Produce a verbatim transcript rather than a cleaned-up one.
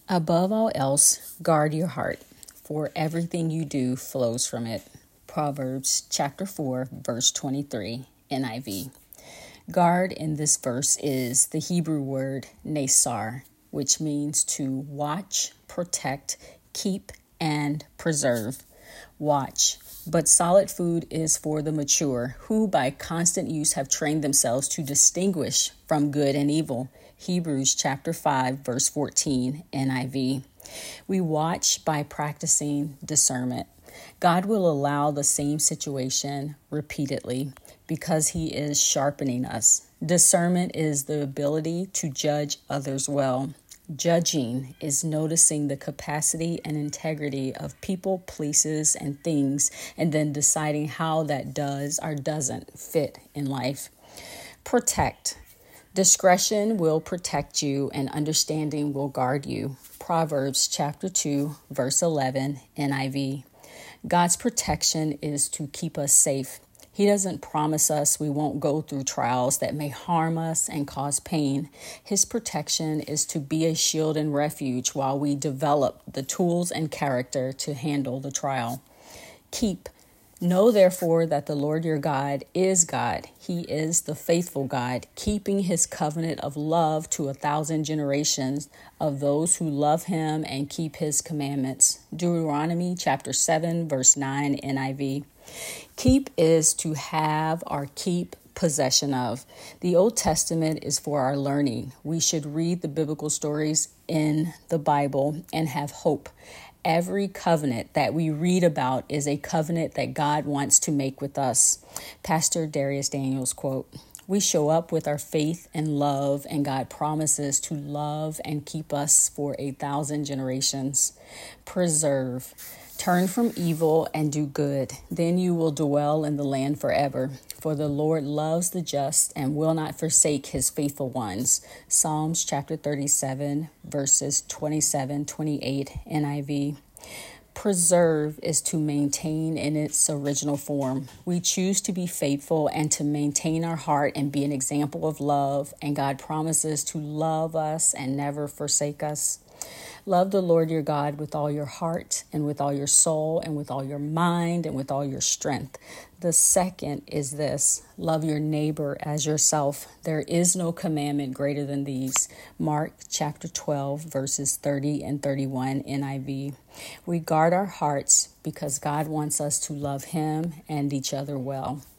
Above all else, guard your heart, for everything you do flows from it. Proverbs chapter four, verse twenty-three, N I V. Guard in this verse is the Hebrew word nesar, which means to watch, protect, keep, and preserve. Watch. But solid food is for the mature, who by constant use have trained themselves to distinguish from good and evil. Hebrews chapter five, verse fourteen, N I V. We watch by practicing discernment. God will allow the same situation repeatedly because he is sharpening us. Discernment is the ability to judge others well. Judging is noticing the capacity and integrity of people, places, and things, and then deciding how that does or doesn't fit in life. Protect. Discretion will protect you, and understanding will guard you. Proverbs chapter two, verse eleven, N I V. God's protection is to keep us safe. He doesn't promise us we won't go through trials that may harm us and cause pain. His protection is to be a shield and refuge while we develop the tools and character to handle the trial. Keep. Know therefore that the Lord your God is God. He is the faithful God, keeping his covenant of love to a thousand generations of those who love him and keep his commandments. Deuteronomy chapter seven, verse nine, N I V. Keep is to have or keep possession of. The Old Testament is for our learning. We should read the biblical stories in the Bible and have hope. Every covenant that we read about is a covenant that God wants to make with us. Pastor Darius Daniels quote, "We show up with our faith and love, and God promises to love and keep us for a thousand generations." Preserve. Turn from evil and do good. Then you will dwell in the land forever. For the Lord loves the just and will not forsake his faithful ones. Psalms chapter thirty-seven, verses twenty-seven, twenty-eight, N I V. Preserve is to maintain in its original form. We choose to be faithful and to maintain our heart and be an example of love, and God promises to love us and never forsake us. Love the Lord your God with all your heart and with all your soul and with all your mind and with all your strength. The second is this: love your neighbor as yourself. There is no commandment greater than these. Mark chapter twelve, verses thirty and thirty-one, N I V. We guard our hearts because God wants us to love him and each other well.